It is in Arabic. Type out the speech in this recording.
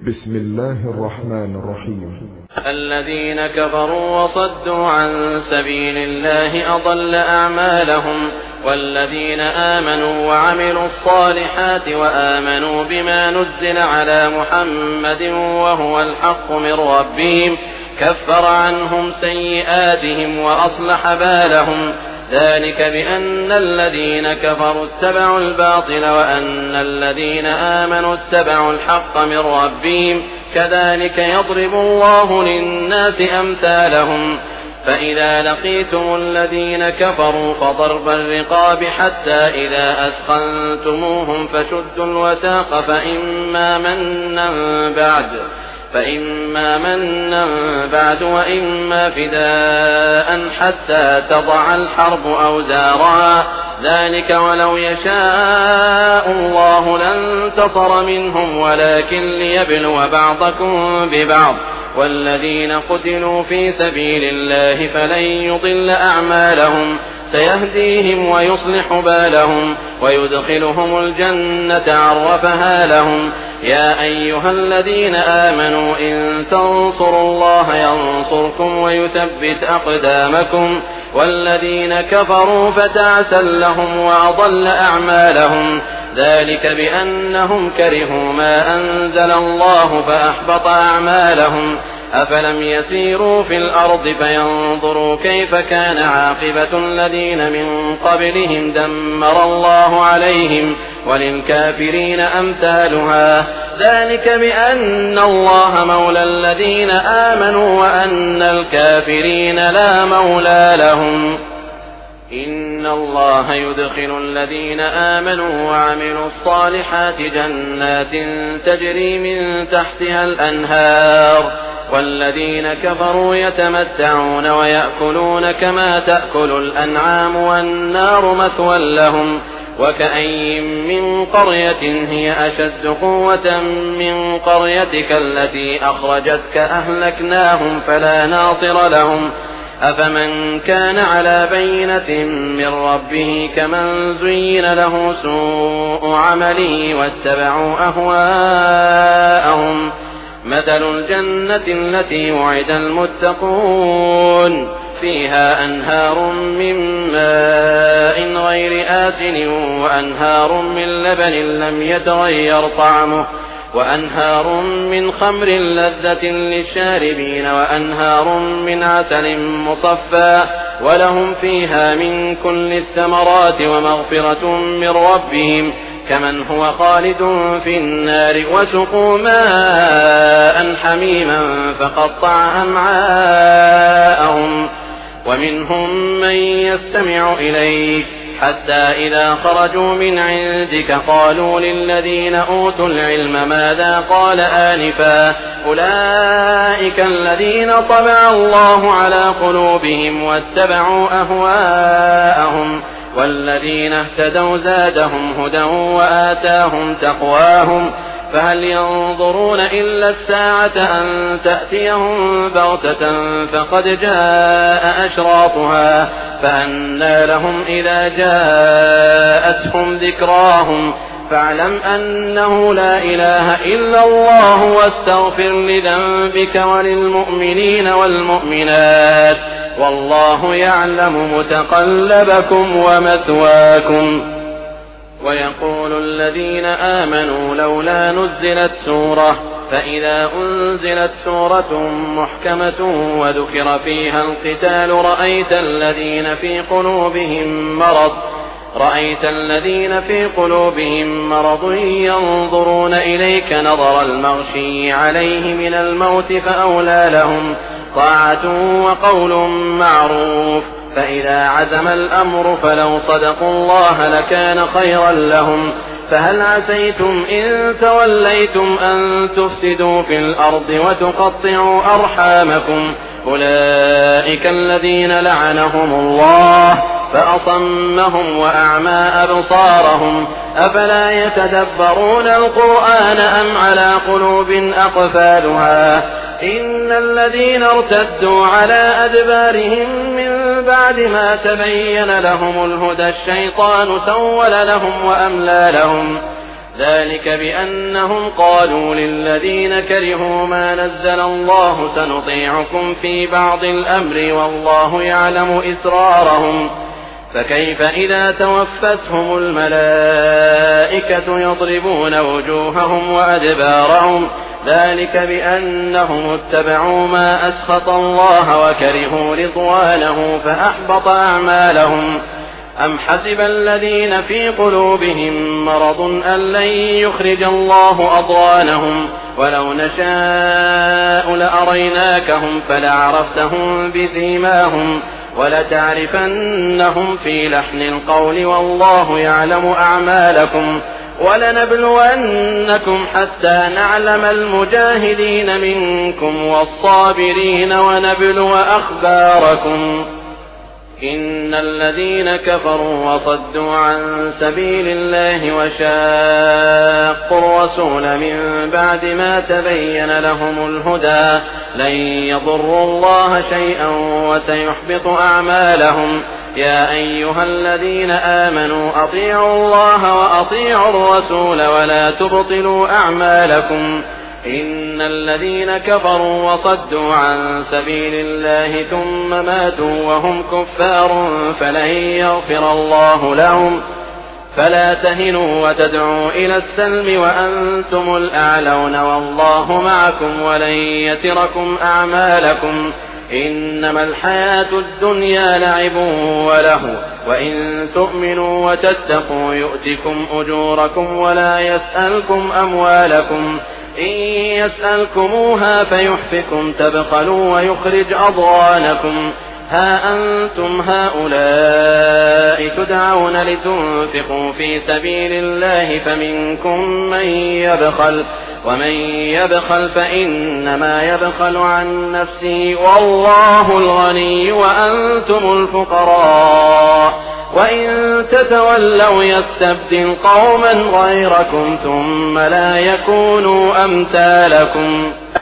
بسم الله الرحمن الرحيم. الذين كفروا وصدوا عن سبيل الله أضل أعمالهم، والذين آمنوا وعملوا الصالحات وآمنوا بما نزل على محمد وهو الحق من ربهم كفر عنهم سيئاتهم وأصلح بالهم، ذلك بأن الذين كفروا اتبعوا الباطل وأن الذين آمنوا اتبعوا الحق من ربهم، كذلك يضرب الله للناس أمثالهم. فإذا لقيتم الذين كفروا فضرب الرقاب حتى إذا أثخنتموهم فشدوا الوثاق فإما منا بعد وإما فداء حتى تضع الحرب أوزارها، ذلك ولو يشاء الله لانتصر منهم ولكن ليبلو بعضكم ببعض، والذين قتلوا في سبيل الله فلن يضل أعمالهم، سيهديهم ويصلح بالهم ويدخلهم الجنة عرفها لهم. يا أيها الذين آمنوا إن تنصروا الله ينصركم ويثبت أقدامكم، والذين كفروا فتعسا لهم وأضل أعمالهم، ذلك بأنهم كرهوا ما أنزل الله فأحبط أعمالهم. أفلم يسيروا في الأرض فينظروا كيف كان عاقبة الذين من قبلهم دمر الله عليهم، وللكافرين أمثالها، ذلك بأن الله مولى الذين آمنوا وأن الكافرين لا مولى لهم. إن الله يدخل الذين آمنوا وعملوا الصالحات جنات تجري من تحتها الأنهار، والذين كفروا يتمتعون ويأكلون كما تأكل الأنعام والنار مثوى لهم. وكأين من قرية هي أشد قوة من قريتك التي أخرجتك أهلكناهم فلا ناصر لهم. أفمن كان على بينة من ربه كمن زين له سوء عمله واتبعوا أهواءهم. مثل الجنة التي وعد المتقون فيها أنهار من ماء غير آسن وأنهار من لبن لم يتغير طعمه وأنهار من خمر لذة للشاربين وأنهار من عسل مصفى ولهم فيها من كل الثمرات ومغفرة من ربهم كمن هو خالد في النار وسقوا ماء حميما فقطع أمعاءهم. ومنهم من يستمع إليك حتى إذا خرجوا من عندك قالوا للذين أوتوا العلم ماذا قال آنفا أولئك الذين طبع الله على قلوبهم واتبعوا أهواءهم، والذين اهتدوا زادهم هدى وآتاهم تقواهم. فهل ينظرون إلا الساعة أن تأتيهم بغتة فقد جاء أشراطها فأنى لهم إذا جاءتهم ذكراهم. فاعلم أنه لا إله إلا الله واستغفر لذنبك وللمؤمنين والمؤمنات والله يعلم متقلبكم ومثواكم. ويقول الذين آمنوا لولا نزلت سورة، فإذا أنزلت سورة محكمة وذكر فيها القتال رأيت الذين في قلوبهم مرض ينظرون إليك نظر المغشي عليه من الموت فأولى لهم طاعة وقول معروف. فإذا عزم الأمر فلو صدقوا الله لكان خيرا لهم. فهل عسيتم إن توليتم أن تفسدوا في الأرض وتقطعوا أرحامكم؟ أولئك الذين لعنهم الله فأصمهم وأعمى أبصارهم. أفلا يتدبرون القرآن أم على قلوب أقفالها؟ إن الذين ارتدوا على أدبارهم من بعد ما تبين لهم الهدى الشيطان سول لهم وأملى لهم. ذلك بأنهم قالوا للذين كرهوا ما نزل الله سنطيعكم في بعض الأمر والله يعلم إسرارهم فكيف إذا توفتهم الملائكة يضربون وجوههم وأدبارهم ذلك بأنهم اتبعوا ما أسخط الله وكرهوا رضوانه فأحبط أعمالهم أم حسب الذين في قلوبهم مرض أن لن يخرج الله أضغانهم ولو نشاء لأريناكهم فلعرفتهم بسيماهم ولتعرفنهم في لحن القول والله يعلم أعمالكم ولنبلونكم حتى نعلم المجاهدين منكم والصابرين ونبلو أخباركم إن الذين كفروا وصدوا عن سبيل الله وشاقوا الرسول من بعد ما تبين لهم الهدى لن يضروا الله شيئا وسيحبط أعمالهم يا أيها الذين آمنوا أطيعوا الله وأطيعوا الرسول ولا تبطلوا أعمالكم إن الذين كفروا وصدوا عن سبيل الله ثم ماتوا وهم كفار فلن يغفر الله لهم فلا تهنوا وتدعوا إلى السلم وأنتم الأعلون والله معكم ولن يتركم أعمالكم إنما الحياة الدنيا لعب وله وإن تؤمنوا وتتقوا يؤتكم أجوركم ولا يسألكم أموالكم إن يسألكموها فيحفكم تبخلوا ويخرج أضغانكم ها أنتم هؤلاء تدعون لتنفقوا في سبيل الله فمنكم من يبخل ومن يبخل فإنما يبخل عن نفسه والله الغني وأنتم الفقراء وإن تتولوا يستبدل قوما غيركم ثم لا يكونوا أمثالكم